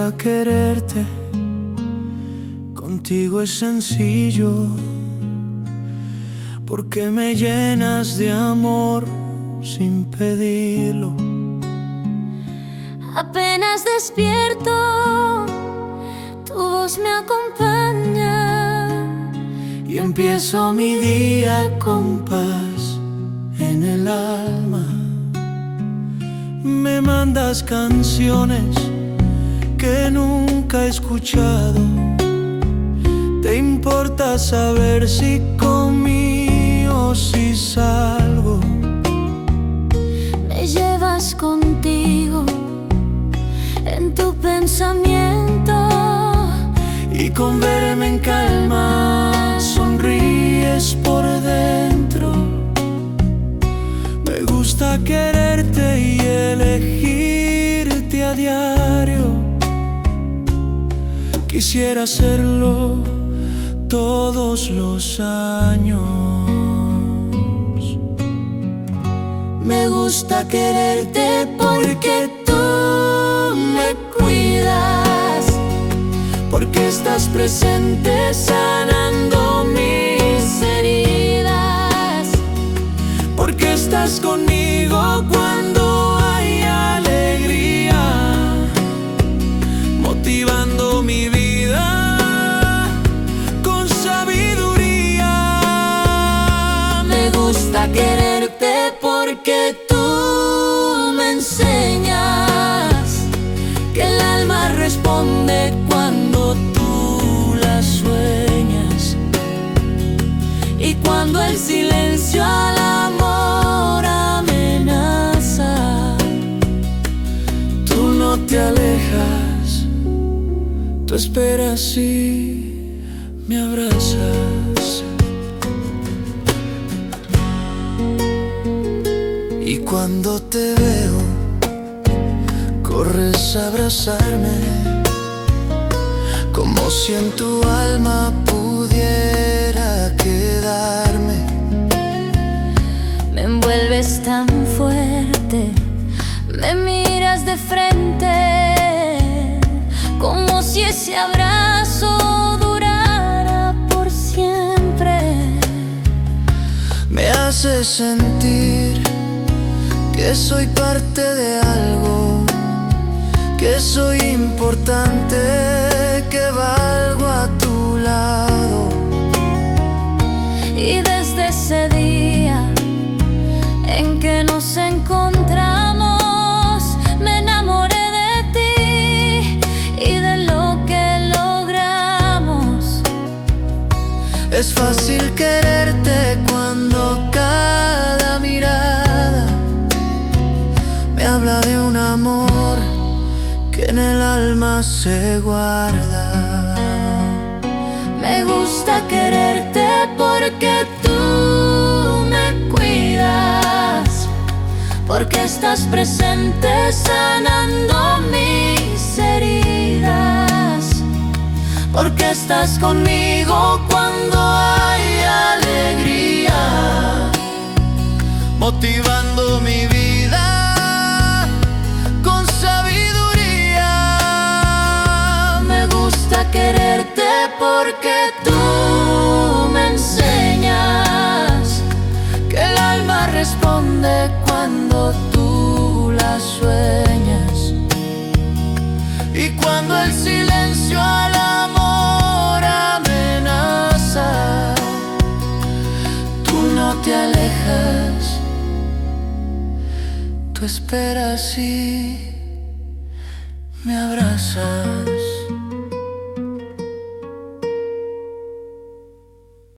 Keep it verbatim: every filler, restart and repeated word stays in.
gusta quererte, contigo es sencillo, porque me llenas de amor sin pedirlo. Apenas despierto, tu voz me acompaña y empiezo mi día con paz en el alma. Me mandas canciones que nunca he escuchado. Te importa saber si comí o si salgo. Me llevas contigo en tu pensamiento, y con verme en calma sonríes por dentro. Me gusta quererte y elegirte a diario. Quisiera hacerlo todos los años. Me gusta quererte porque tú me cuidas, porque estás presente sanando mis heridas, porque estás conmigo cuando hay alegría, motivando mi vida con sabiduría. me gusta quererte porque tú me enseñas que el alma responde cuando tú la sueñas, y cuando el silencio al amor amenaza, tú no te alejas, tú esperas y me abrazas. Y cuando te veo, corres a abrazarme, como si en tu alma pudiera quedarme. me envuelves tan fuerte, me miras de frente, como si ese abrazo durara por siempre. Me haces sentir que soy parte de algo, que soy importante, que valgo a tu lado. Y desde ese día en que nos encontramos, me enamoré de ti y de lo que logramos. Es fácil quererte cuando cada mirada me habla de un amor que en el alma se guarda. Me gusta quererte porque tú me cuidas, porque estás presente sanando mis heridas, porque estás conmigo cuando hay alegría, motivando mi vida con sabiduría. me gusta quererte porque tú me enseñas que el alma responde cuando tú la sueñas, y cuando el silencio al amor amenaza, tú no te alejas, tú esperas y me abrazas.